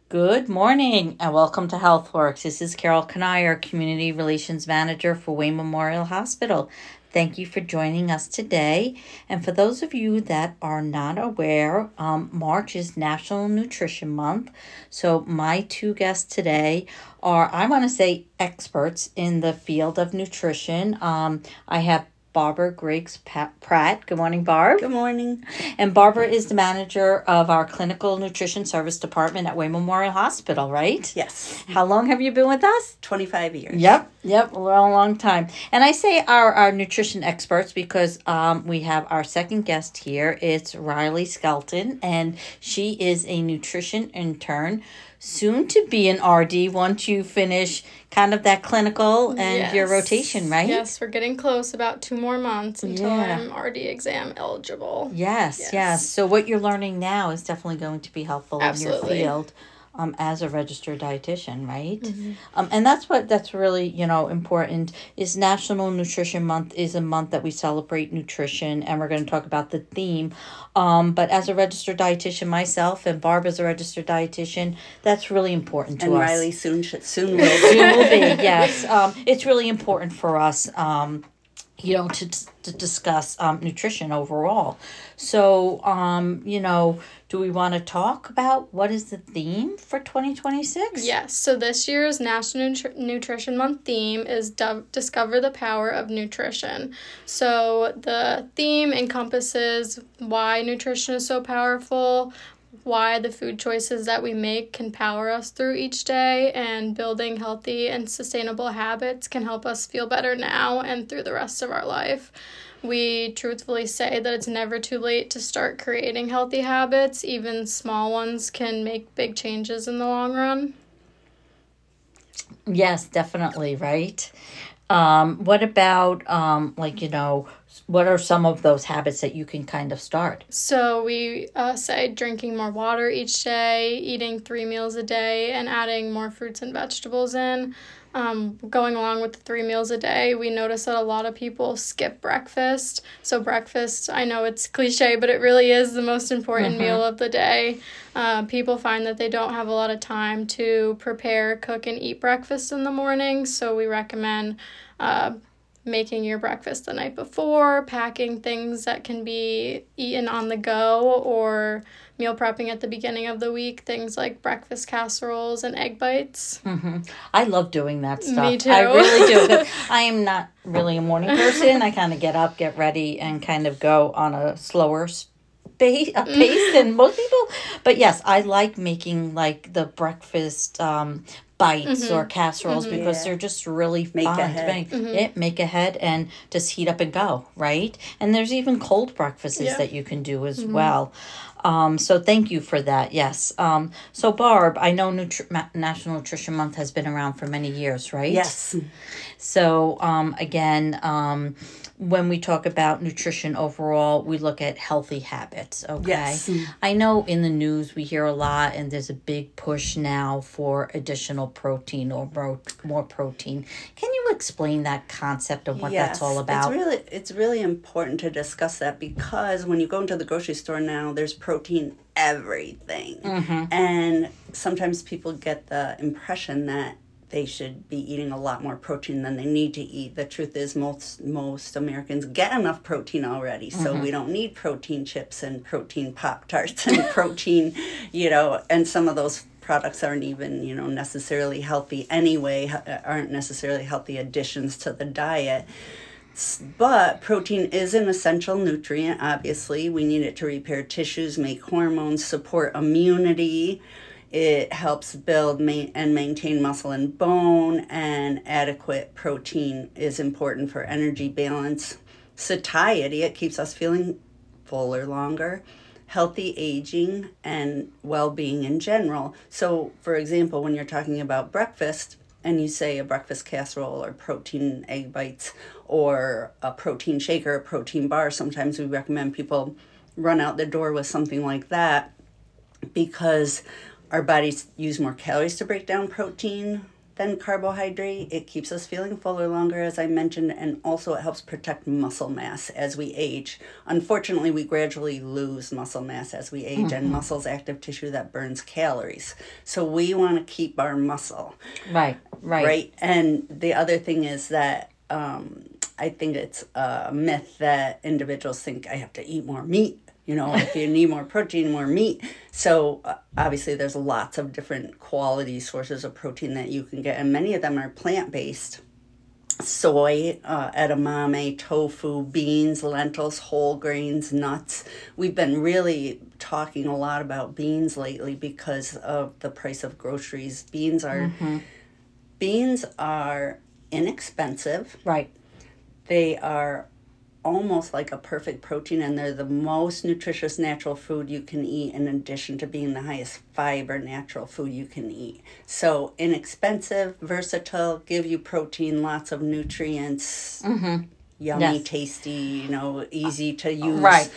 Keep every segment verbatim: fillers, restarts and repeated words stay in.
Good morning and welcome to HealthWorks. This is Carol Kanier, Community Relations Manager for Wayne Memorial Hospital. Thank you for joining us today. And for those of you that are not aware, um, March is National Nutrition Month. So my two guests today are, I want to say, experts in the field of nutrition. Um, I have Barbara Griggs Pratt. Good morning, Barb. Good morning. And Barbara is the manager of our Clinical Nutrition Service Department at Wayne Memorial Hospital, right? Yes. How long have you been with us? twenty-five years. Yep, yep, a long, long time. And I say our, our nutrition experts because um, we have our second guest here. It's Riley Skelton, and she is a nutrition intern, soon to be an R D once you finish kind of that clinical and yes. your rotation, right? Yes, we're getting close, about two more months until Yeah. I'm R D exam eligible. Yes, yes, Yes. So what you're learning now is definitely going to be helpful Absolutely. in your field um, as a registered dietitian, right? Mm-hmm. Um, and that's what that's really, you know, important is National Nutrition Month is a month that we celebrate nutrition, and we're going to talk about the theme. Um, but as a registered dietitian myself, and Barb is a registered dietitian, that's really important to and us. And Riley soon should, soon will be. Soon will be, yes. Um, it's really important for us, um, you know, to to discuss um, nutrition overall. So, um, you know, do we want to talk about what is the theme for twenty twenty-six? Yes, so this year's National Nutri- Nutrition Month theme is do- Discover the Power of Nutrition. So the theme encompasses why nutrition is so powerful, why the food choices that we make can power us through each day, and building healthy and sustainable habits can help us feel better now and through the rest of our life. We truthfully say that it's never too late to start creating healthy habits. Even small ones can make big changes in the long run. Yes, definitely, right? Um, what about, um, like, you know, what are some of those habits that you can kind of start? So we uh, say drinking more water each day, eating three meals a day, and adding more fruits and vegetables in. Um, going along with the three meals a day, we notice that a lot of people skip breakfast. So breakfast, I know it's cliche, but it really is the most important mm-hmm. meal of the day. Uh, people find that they don't have a lot of time to prepare, cook, and eat breakfast in the morning. So we recommend uh, making your breakfast the night before, packing things that can be eaten on the go, or meal prepping at the beginning of the week, things like breakfast casseroles and egg bites. Mm-hmm. I love doing that stuff. Me too. I really do. I am not really a morning person. I kind of get up, get ready, and kind of go on a slower space, a pace than most people. But yes, I like making like the breakfast um, bites mm-hmm. or casseroles mm-hmm. because yeah. they're just really make fun. Ahead. Make, mm-hmm. yeah, make ahead and just heat up and go, right? And there's even cold breakfasts yeah. that you can do as mm-hmm. well. Um, so thank you for that. Yes. Um, so Barb, I know Nutri- Ma- National Nutrition Month has been around for many years, right? Yes. So um, again, um, when we talk about nutrition overall, we look at healthy habits, okay? Yes. I know in the news we hear a lot, and there's a big push now for additional protein or more, more protein. Can you explain that concept of what yes. that's all about? It's really, it's really important to discuss that because when you go into the grocery store now, there's protein everything. Mm-hmm. And sometimes people get the impression that they should be eating a lot more protein than they need to eat. The truth is most most Americans get enough protein already, so mm-hmm. we don't need protein chips and protein Pop-Tarts and protein, you know, and some of those products aren't even, you know, necessarily healthy anyway, aren't necessarily healthy additions to the diet. But protein is an essential nutrient, obviously. We need it to repair tissues, make hormones, support immunity. It helps build ma- and maintain muscle and bone, and adequate protein is important for energy balance, satiety, it keeps us feeling fuller longer, healthy aging, and well-being in general. So, for example, when you're talking about breakfast, and you say a breakfast casserole or protein egg bites or a protein shake or a protein bar, sometimes we recommend people run out the door with something like that because our bodies use more calories to break down protein than carbohydrate. It keeps us feeling fuller longer, as I mentioned, and also it helps protect muscle mass as we age. Unfortunately, we gradually lose muscle mass as we age, mm-hmm. and muscle's active tissue that burns calories. So we want to keep our muscle. Right, right. Right? And the other thing is that um, I think it's a myth that individuals think I have to eat more meat. You know, if you need more protein, more meat. So uh, obviously there's lots of different quality sources of protein that you can get, and many of them are plant-based. Soy, uh, edamame, tofu, beans, lentils, whole grains, nuts. We've been really talking a lot about beans lately because of the price of groceries. Beans are mm-hmm. beans are inexpensive. Right. They are almost like a perfect protein, and they're the most nutritious natural food you can eat, in addition to being the highest fiber natural food you can eat. So inexpensive, versatile, give you protein, lots of nutrients, mm-hmm. yummy, yes. tasty, you know, easy to use. Right.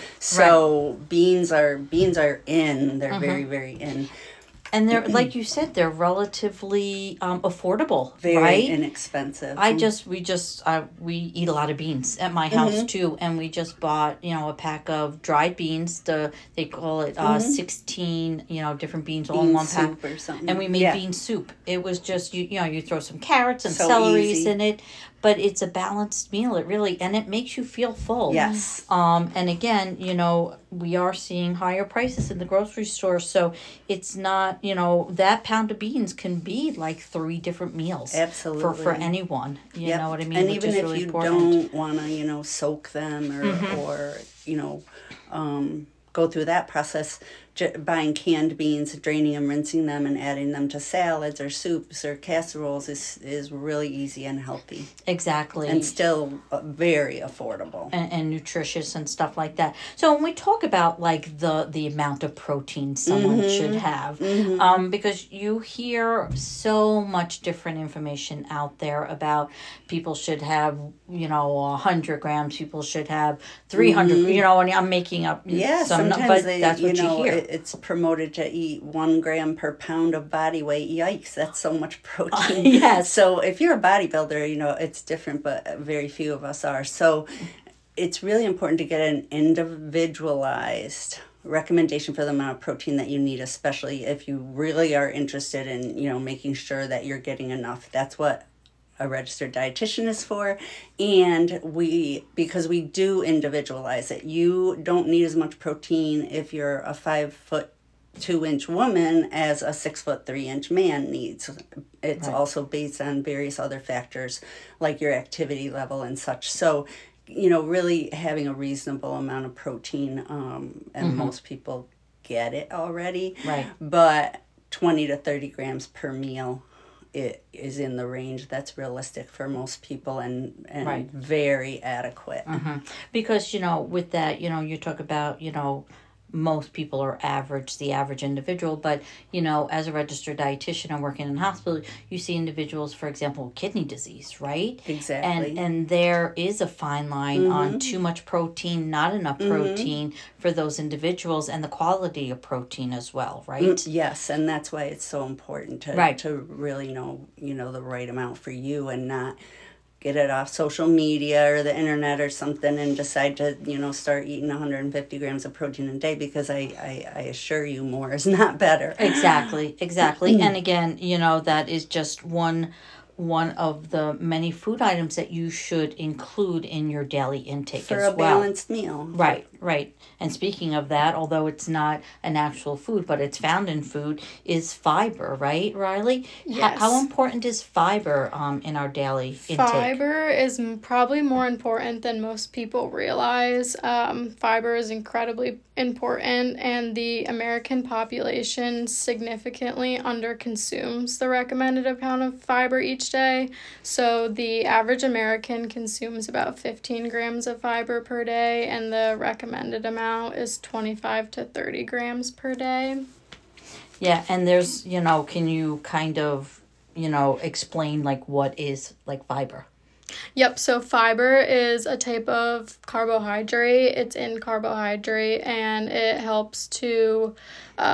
So right. beans are beans are in. They're mm-hmm. very, very in. And they're, like you said, they're relatively um, affordable, Very right? inexpensive. I just, we just, uh, we eat a lot of beans at my house mm-hmm. too. And we just bought, you know, a pack of dried beans. The They call it uh, mm-hmm. sixteen, you know, different beans all bean in one pack. Soup or something. And we made yeah. bean soup. It was just, you, you know, you throw some carrots and so celeries in it. But it's a balanced meal. It really, and it makes you feel full. Yes. Um, and again, you know, we are seeing higher prices in the grocery store. So it's not, you know, that pound of beans can be like three different meals. Absolutely. For, for anyone. You yep. know what I mean? And Which even is if really you important. don't want to, you know, soak them or, mm-hmm. or you know, um, go through that process, j- buying canned beans, draining them, rinsing them, and adding them to salads or soups or casseroles is, is really easy and healthy. Exactly. And still uh, very affordable. And, and nutritious and stuff like that. So when we talk about like the, the amount of protein someone mm-hmm. should have, mm-hmm. um, because you hear so much different information out there about people should have, you know, one hundred grams, people should have three hundred, mm-hmm. you know, and I'm making up yeah, some, sometimes but they, that's what you know, you hear. It, it's promoted to eat one gram per pound of body weight. Yikes, that's so much protein. Yes. So if you're a bodybuilder, you know, it's different, but very few of us are. So it's really important to get an individualized recommendation for the amount of protein that you need, especially if you really are interested in, you know, making sure that you're getting enough. That's what a registered dietitian is for. And we, because we do individualize it, you don't need as much protein if you're a five foot two inch woman as a six foot three inch man needs. It's right. also based on various other factors like your activity level and such. So, you know, really having a reasonable amount of protein, um, and mm-hmm. most people get it already. Right. But twenty to thirty grams per meal, it is in the range that's realistic for most people and, and right. very adequate. Mm-hmm. Because, you know, with that, you know, you talk about, you know, most people are average, the average individual, but, you know, as a registered dietitian and working in a hospital, you see individuals, for example, with kidney disease, right? Exactly. And and there is a fine line mm-hmm. on too much protein, not enough protein mm-hmm. for those individuals, and the quality of protein as well, right? Mm, yes, and that's why it's so important to right. to really know, you know, the right amount for you and not get it off social media or the internet or something and decide to, you know, start eating one hundred fifty grams of protein a day, because I, I, I assure you more is not better. Exactly, exactly. And again, you know, that is just one one of the many food items that you should include in your daily intake for as well. For a balanced meal. Right, right. And speaking of that, although it's not an actual food, but it's found in food, is fiber, right, Riley? Yes. H- how important is fiber um, in our daily intake? Fiber is m- probably more important than most people realize. Um, fiber is incredibly important, and the American population significantly underconsumes the recommended amount of fiber each day. So the average American consumes about fifteen grams of fiber per day, and the recommended amount is twenty-five to thirty grams per day. Yeah, and there's, you know, can you kind of, you know, explain like what is like fiber? Yep, so fiber is a type of carbohydrate. It's in carbohydrate, and it helps to um,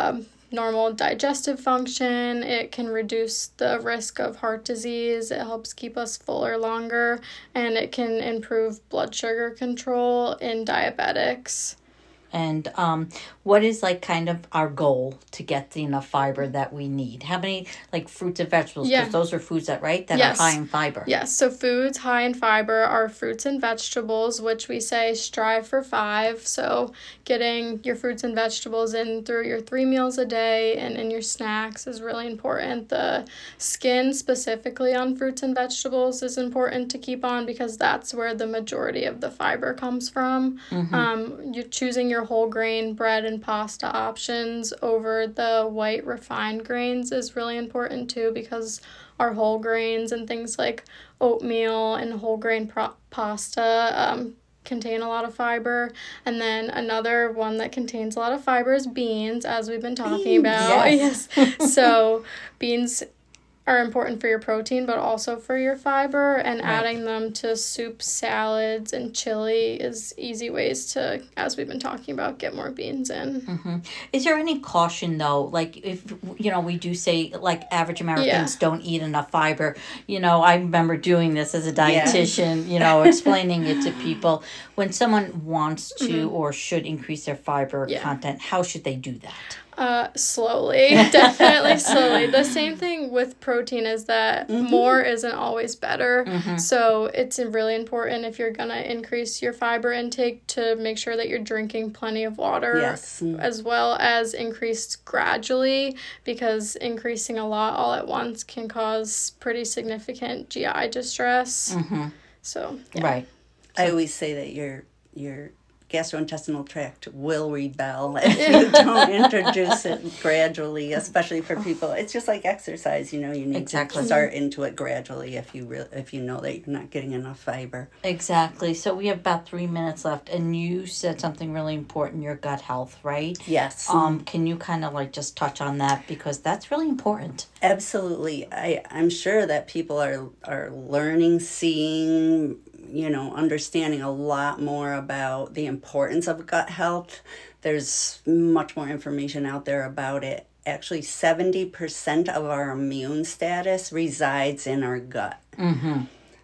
normal digestive function. It can reduce the risk of heart disease. It helps keep us fuller longer, and it can improve blood sugar control in diabetics. And um, what is like kind of our goal to get the enough fiber that we need? How many like fruits and vegetables? Because Yeah. those are foods that right that Yes. are high in fiber. Yes, so foods high in fiber are fruits and vegetables, which we say strive for five. So getting your fruits and vegetables in through your three meals a day and in your snacks is really important. The skin specifically on fruits and vegetables is important to keep on because that's where the majority of the fiber comes from. Mm-hmm. Um, you're choosing your whole grain bread and pasta options over the white refined grains is really important too, because our whole grains and things like oatmeal and whole grain pro- pasta um, contain a lot of fiber. And then another one that contains a lot of fiber is beans, as we've been talking Beans, about. yes. Yes. So beans are important for your protein, but also for your fiber, and Right. adding them to soup, salads, and chili is easy ways to, as we've been talking about, get more beans in. Mm-hmm. Is there any caution though? Like if, you know, we do say like average Americans Yeah. don't eat enough fiber. You know, I remember doing this as a dietitian, you know, explaining it to people. When someone wants to or should increase their fiber Yeah. content, how should they do that? Uh, slowly, definitely slowly. The same thing with protein is that more isn't always better. So it's really important if you're going to increase your fiber intake to make sure that you're drinking plenty of water, Yes. as well as increased gradually, because increasing a lot all at once can cause pretty significant G I distress. Mm-hmm. So, yeah. Right. I always say that your your gastrointestinal tract will rebel if you don't introduce it gradually, especially for people. It's just like exercise, you know, you need Exactly. to start into it gradually if you re- if you know that you're not getting enough fiber. Exactly. So we have about three minutes left, and you said something really important, your gut health, right? Yes. Um, can you kind of like just touch on that, because that's really important. Absolutely. I, I'm sure that people are are learning, seeing, you know, understanding a lot more about the importance of gut health. There's much more information out there about it. Actually, seventy percent of our immune status resides in our gut. Mm-hmm.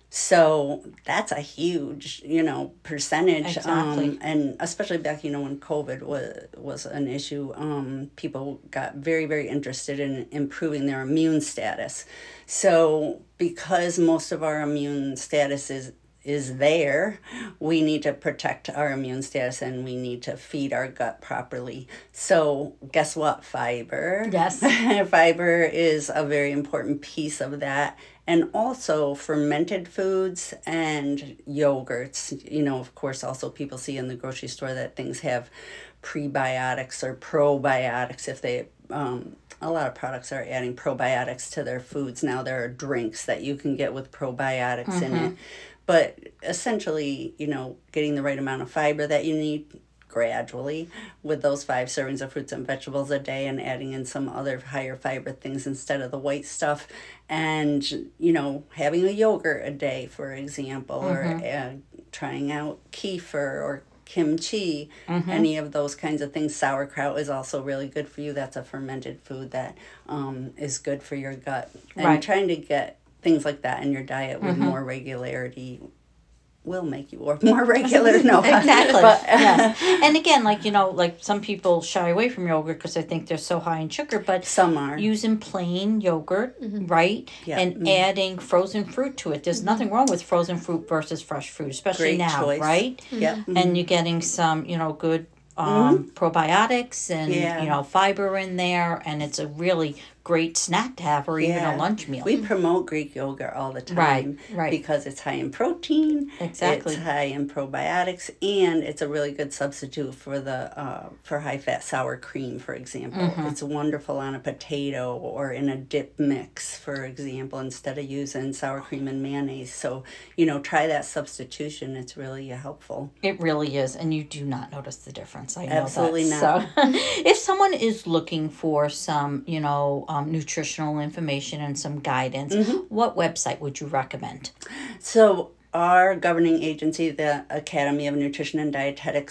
So that's a huge, you know, percentage. Exactly. Um, and especially back, you know, when COVID was, was an issue, um, people got very, very interested in improving their immune status. So because most of our immune status is is there, we need to protect our immune status and we need to feed our gut properly. So guess what? Fiber. Yes. Fiber is a very important piece of that. And also fermented foods and yogurts. You know, of course, also people see in the grocery store that things have prebiotics or probiotics. If they, um, a lot of products are adding probiotics to their foods now. There are drinks that you can get with probiotics mm-hmm. in it. But essentially, you know, getting the right amount of fiber that you need gradually with those five servings of fruits and vegetables a day, and adding in some other higher fiber things instead of the white stuff. And, you know, having a yogurt a day, for example, mm-hmm. or uh, trying out kefir or kimchi, mm-hmm. any of those kinds of things. Sauerkraut is also really good for you. That's a fermented food that um, is good for your gut. And right. trying to get things like that in your diet with mm-hmm. more regularity will make you more regular. No, exactly. But, yes. And again, like, you know, like some people shy away from yogurt because they think they're so high in sugar, but some are using plain yogurt, mm-hmm. right? Yeah. And mm-hmm. adding frozen fruit to it. There's mm-hmm. nothing wrong with frozen fruit versus fresh fruit, especially Great now, choice. right? Mm-hmm. Yeah. Mm-hmm. And you're getting some, you know, good um, mm-hmm. probiotics and, yeah. you know, fiber in there, and it's a really great snack to have, or yeah. even a lunch meal. We promote Greek yogurt all the time, right, right. because it's high in protein, exactly. It's high in probiotics, and it's a really good substitute for the uh, for high fat sour cream, for example. Mm-hmm. It's wonderful on a potato or in a dip mix, for example, instead of using sour cream and mayonnaise. So, you know, try that substitution. It's really helpful. It really is, and you do not notice the difference. I know Absolutely that. not. So, if someone is looking for some, you know, Um, nutritional information and some guidance, mm-hmm. what website would you recommend? So our governing agency, the Academy of Nutrition and Dietetics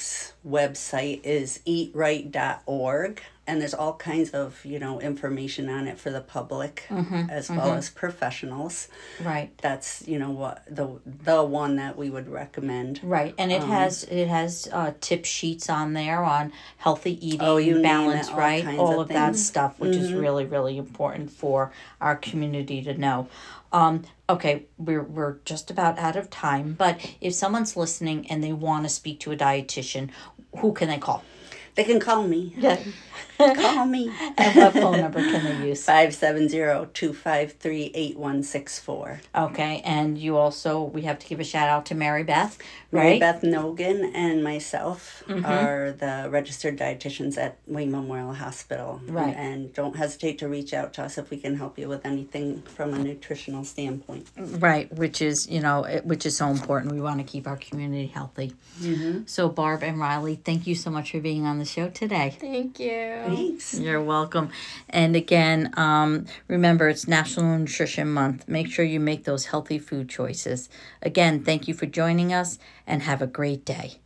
website is eat right dot org, and there's all kinds of, you know, information on it for the public Mm-hmm, as mm-hmm. well as professionals. Right. That's, you know, what the the one that we would recommend. Right, and it Um, has it has uh, tip sheets on there on healthy eating, Oh, you name balance, it, all right? kinds All of of that things. stuff, which is Mhm. really really important for our community to know. Um, okay, we're we're just about out of time, but if someone's listening and they want to speak to a dietitian, who can they call? They can call me. Yeah. Call me. And what phone number can they use? five seven zero, two five three, eight one six four. Okay, and you also, we have to give a shout out to Mary Beth, Mary right? Beth Nogan and myself Mhm. are the registered dietitians at Wayne Memorial Hospital. Right. And don't hesitate to reach out to us if we can help you with anything from a nutritional standpoint. Right, which is, you know, it- which is so important. We want to keep our community healthy. Mm-hmm. So, Barb and Riley, thank you so much for being on the show today. Thank you. Thanks. You're welcome. And again, um, remember, it's National Nutrition Month. Make sure you make those healthy food choices. Again, thank you for joining us and have a great day.